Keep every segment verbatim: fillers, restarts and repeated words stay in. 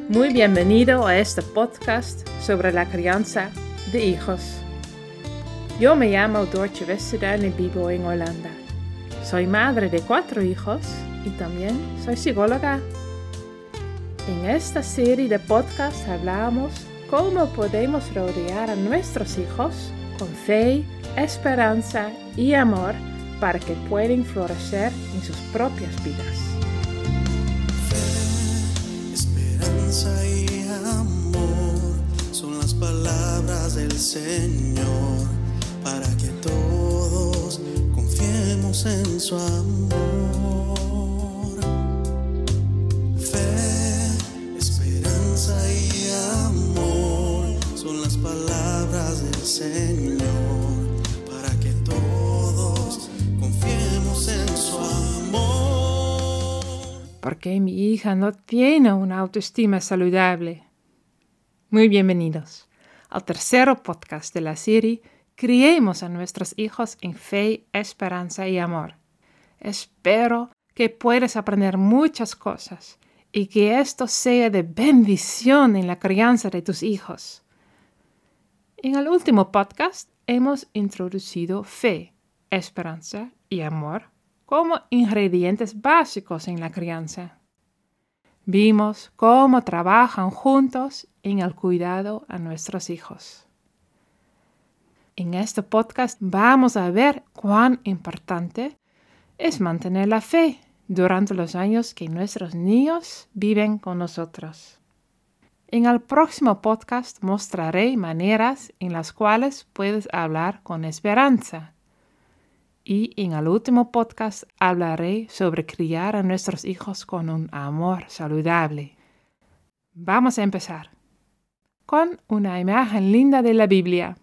Muy bienvenido a este podcast sobre la crianza de hijos. Yo me llamo Doortje Westerdam y vivo en Holanda. Soy madre de cuatro hijos y también soy psicóloga. En esta serie de podcasts hablamos cómo podemos rodear a nuestros hijos con fe, esperanza y amor para que puedan florecer en sus propias vidas. Esperanza y amor son las palabras del Señor para que todos confiemos en su amor. Fe, esperanza y amor son las palabras del Señor para que todos confiemos en su amor. ¿Por qué mi hija no tiene una autoestima saludable? Muy bienvenidos al tercer podcast de la serie Criemos a nuestros hijos en fe, esperanza y amor. Espero que puedas aprender muchas cosas y que esto sea de bendición en la crianza de tus hijos. En el último podcast hemos introducido fe, esperanza y amor como ingredientes básicos en la crianza. Vimos cómo trabajan juntos en el cuidado a nuestros hijos. En este podcast vamos a ver cuán importante es mantener la fe durante los años que nuestros niños viven con nosotros. En el próximo podcast mostraré maneras en las cuales puedes hablar con esperanza. Y en el último podcast hablaré sobre criar a nuestros hijos con un amor saludable. Vamos a empezar con una imagen linda de la Biblia.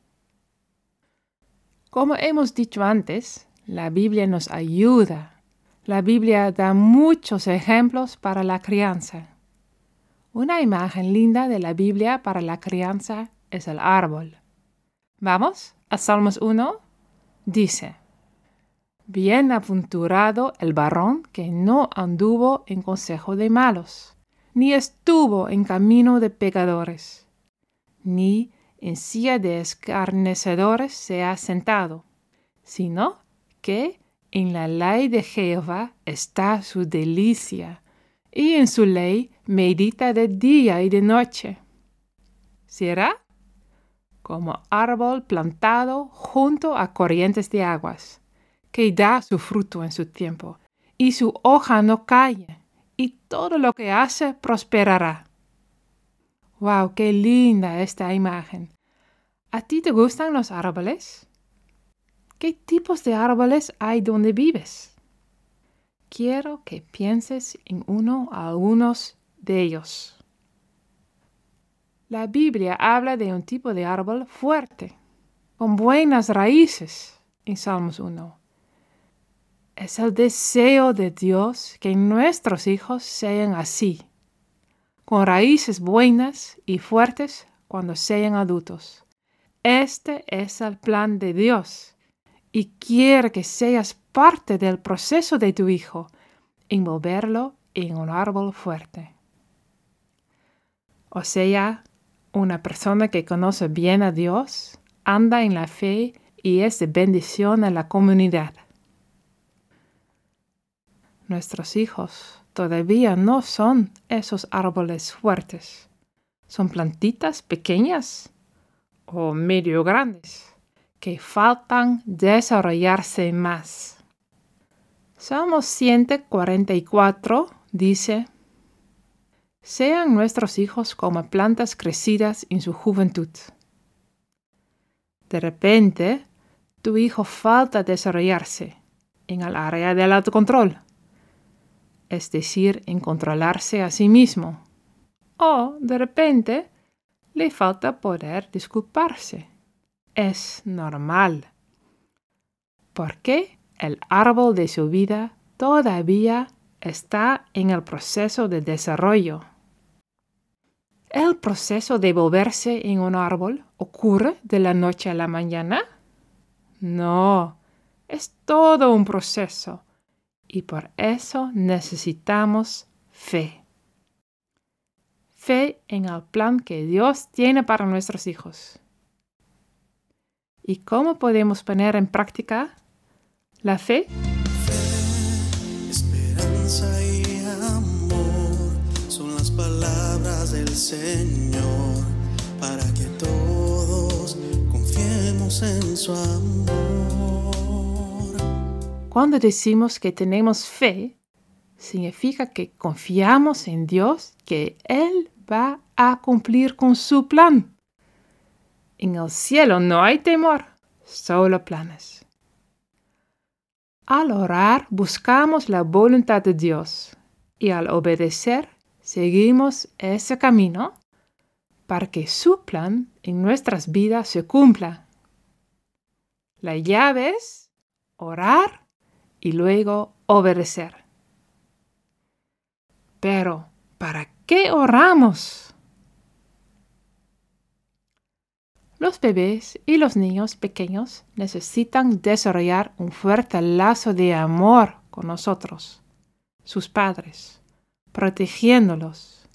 Como hemos dicho antes, la Biblia nos ayuda. La Biblia da muchos ejemplos para la crianza. Una imagen linda de la Biblia para la crianza es el árbol. Vamos a Salmos uno. Dice: Bienaventurado el varón que no anduvo en consejo de malos, ni estuvo en camino de pecadores, ni en silla de escarnecedores se ha sentado, sino que en la ley de Jehová está su delicia, y en su ley medita de día y de noche. Será como árbol plantado junto a corrientes de aguas, que da su fruto en su tiempo, y su hoja no cae, y todo lo que hace prosperará. ¡Wow! ¡Qué linda esta imagen! ¿A ti te gustan los árboles? ¿Qué tipos de árboles hay donde vives? Quiero que pienses en uno o algunos de ellos. La Biblia habla de un tipo de árbol fuerte, con buenas raíces, en Salmos uno. Es el deseo de Dios que nuestros hijos sean así, con raíces buenas y fuertes cuando sean adultos. Este es el plan de Dios y quiere que seas parte del proceso de tu hijo, envolverlo en un árbol fuerte. O sea, una persona que conoce bien a Dios, anda en la fe y es de bendición a la comunidad. Nuestros hijos todavía no son esos árboles fuertes. Son plantitas pequeñas o medio grandes que faltan desarrollarse más. Salmo ciento cuarenta y cuatro dice: Sean nuestros hijos como plantas crecidas en su juventud. De repente, tu hijo falta desarrollarse en el área del autocontrol, es decir, en controlarse a sí mismo. O, de repente, le falta poder disculparse. Es normal, porque el árbol de su vida todavía está en el proceso de desarrollo. ¿El proceso de volverse en un árbol ocurre de la noche a la mañana? No, es todo un proceso. Y por eso necesitamos fe. fe en el plan que Dios tiene para nuestros hijos. ¿Y cómo podemos poner en práctica la fe? Fe, esperanza y amor son las palabras del Señor para que todos confiemos en su amor. Cuando decimos que tenemos fe, significa que confiamos en Dios, que Él va a cumplir con su plan. En el cielo no hay temor, solo planes. Al orar buscamos la voluntad de Dios y al obedecer seguimos ese camino para que su plan en nuestras vidas se cumpla. La llave es orar y luego obedecer. Pero, ¿para qué oramos? Los bebés y los niños pequeños necesitan desarrollar un fuerte lazo de amor con nosotros, sus padres, protegiéndolos.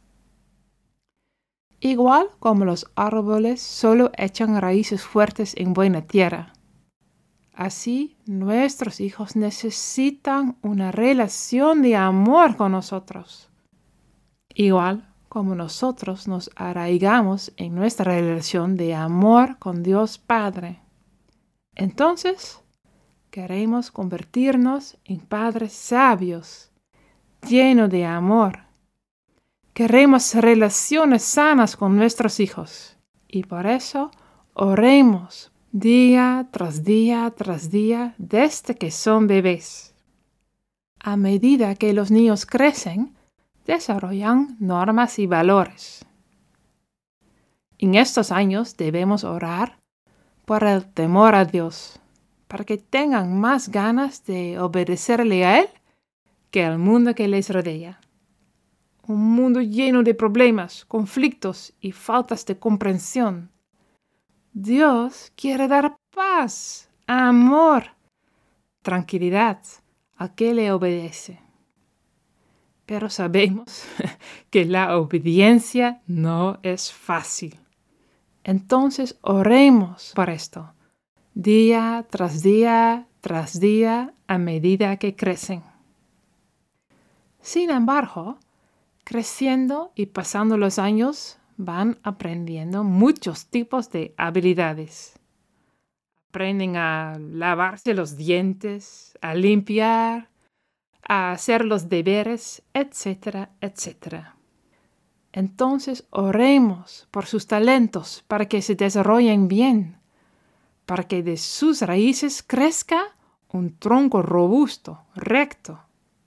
Igual como los árboles solo echan raíces fuertes en buena tierra, así nuestros hijos necesitan una relación de amor con nosotros. Igual como nosotros nos arraigamos en nuestra relación de amor con Dios Padre. Entonces, queremos convertirnos en padres sabios, llenos de amor. Queremos relaciones sanas con nuestros hijos y por eso oremos día tras día tras día desde que son bebés. A medida que los niños crecen, desarrollan normas y valores. En estos años debemos orar por el temor a Dios, para que tengan más ganas de obedecerle a Él que al mundo que les rodea. Un mundo lleno de problemas, conflictos y faltas de comprensión. Dios quiere dar paz, amor, tranquilidad al que le obedece. Pero sabemos que la obediencia no es fácil. Entonces oremos por esto, día tras día tras día a medida que crecen. Sin embargo, creciendo y pasando los años, van aprendiendo muchos tipos de habilidades. Aprenden a lavarse los dientes, a limpiar, a hacer los deberes, etcétera, etcétera. Entonces oremos por sus talentos para que se desarrollen bien, para que de sus raíces crezca un tronco robusto, recto.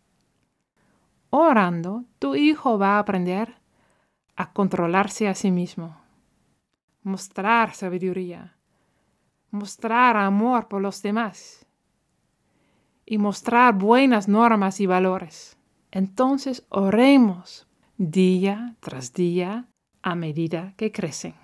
Orando, tu hijo va a aprender a controlarse a sí mismo, mostrar sabiduría, mostrar amor por los demás y mostrar buenas normas y valores. Entonces oremos día tras día a medida que crecen.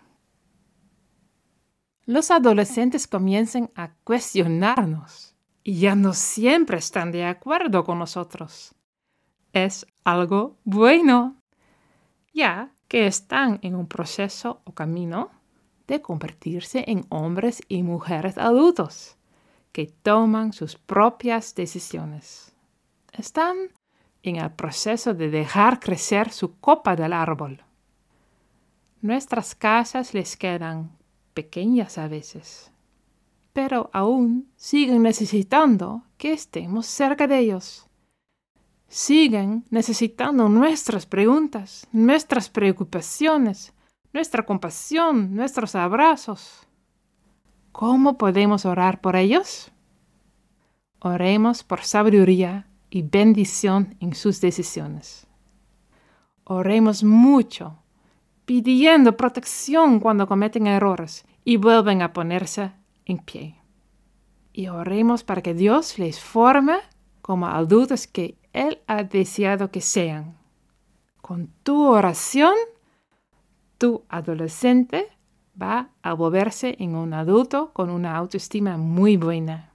Los adolescentes comienzan a cuestionarnos y ya no siempre están de acuerdo con nosotros. Es algo bueno, ya que están en un proceso o camino de convertirse en hombres y mujeres adultos que toman sus propias decisiones. Están en el proceso de dejar crecer su copa del árbol. Nuestras casas les quedan pequeñas a veces, pero aún siguen necesitando que estemos cerca de ellos. Siguen necesitando nuestras preguntas, nuestras preocupaciones, nuestra compasión, nuestros abrazos. ¿Cómo podemos orar por ellos? Oremos por sabiduría y bendición en sus decisiones. Oremos mucho, pidiendo protección cuando cometen errores y vuelven a ponerse en pie. Y oremos para que Dios les forme como adultos que Él ha deseado que sean. Con tu oración, tu adolescente va a volverse en un adulto con una autoestima muy buena.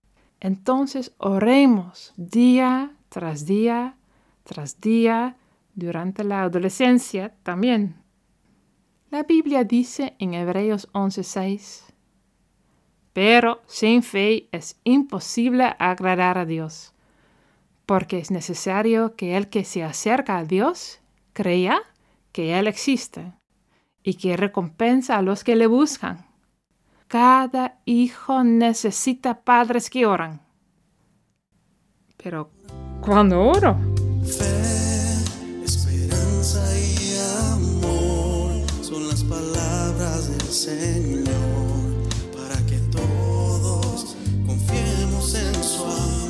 Entonces oremos día tras día, tras día, durante la adolescencia también. La Biblia dice en Hebreos once seis, pero sin fe es imposible agradar a Dios, porque es necesario que el que se acerca a Dios crea que Él existe y que recompensa a los que le buscan. Cada hijo necesita padres que oran. Pero, ¿cuándo oro? Fe, esperanza y amor son las palabras del Señor para que todos confiemos en su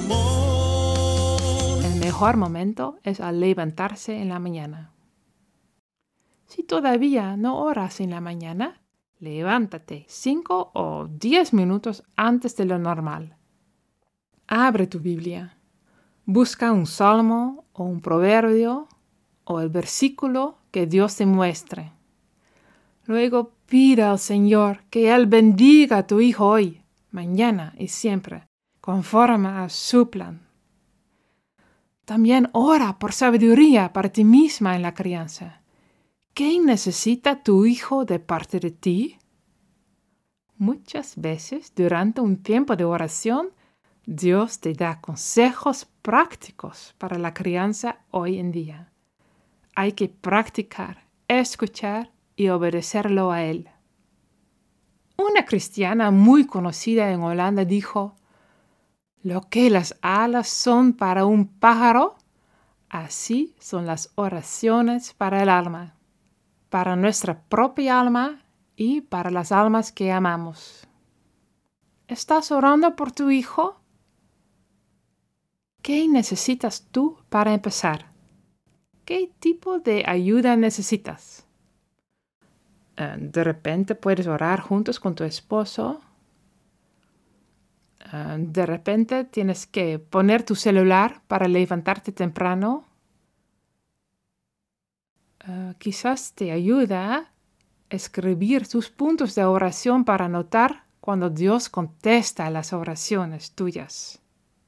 amor. El mejor momento es al levantarse en la mañana. Si todavía no oras en la mañana, levántate cinco o diez minutos antes de lo normal. Abre tu Biblia. Busca un salmo o un proverbio o el versículo que Dios te muestre. Luego pide al Señor que Él bendiga a tu hijo hoy, mañana y siempre, conforme a su plan. También ora por sabiduría para ti misma en la crianza. ¿Qué necesita tu hijo de parte de ti? Muchas veces durante un tiempo de oración, Dios te da consejos prácticos para la crianza hoy en día. Hay que practicar, escuchar y obedecerlo a Él. Una cristiana muy conocida en Holanda dijo, lo que las alas son para un pájaro, así son las oraciones para el alma, para nuestra propia alma y para las almas que amamos. ¿Estás orando por tu hijo? ¿Qué necesitas tú para empezar? ¿Qué tipo de ayuda necesitas? De repente puedes orar juntos con tu esposo. De repente tienes que poner tu celular para levantarte temprano. Uh, quizás te ayuda a escribir tus puntos de oración para notar cuando Dios contesta las oraciones tuyas.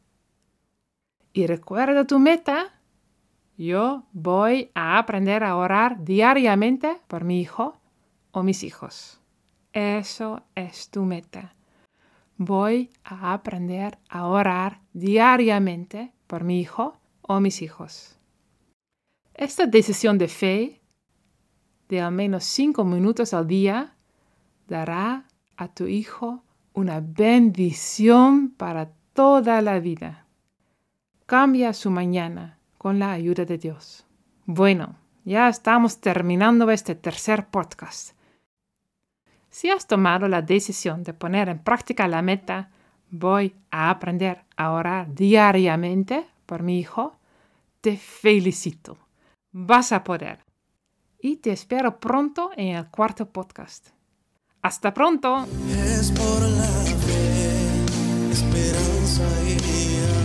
Y recuerda tu meta. Yo voy a aprender a orar diariamente por mi hijo o mis hijos. Eso es tu meta. Voy a aprender a orar diariamente por mi hijo o mis hijos. Esta decisión de fe, de al menos cinco minutos al día, dará a tu hijo una bendición para toda la vida. Cambia su mañana con la ayuda de Dios. Bueno, ya estamos terminando este tercer podcast. Si has tomado la decisión de poner en práctica la meta, voy a aprender a orar diariamente por mi hijo, te felicito. Vas a poder. Y te espero pronto en el cuarto podcast. ¡Hasta pronto! Es por la fe, esperanza y